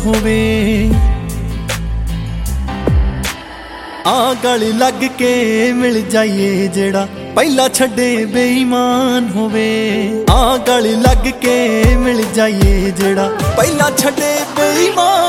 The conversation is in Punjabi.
ਹੋਵੇ। ਆ ਗਲ ਲੱਗ ਕੇ ਮਿਲ ਜਾਈਏ ਜਿਹੜਾ ਪਹਿਲਾਂ ਛੱਡੇ ਬੇਈਮਾਨ ਹੋਵੇ। ਆ ਗਲ ਲੱਗ ਕੇ ਮਿਲ ਜਾਈਏ ਜਿਹੜਾ ਪਹਿਲਾਂ ਛੱਡੇ ਬੇਈਮਾਨ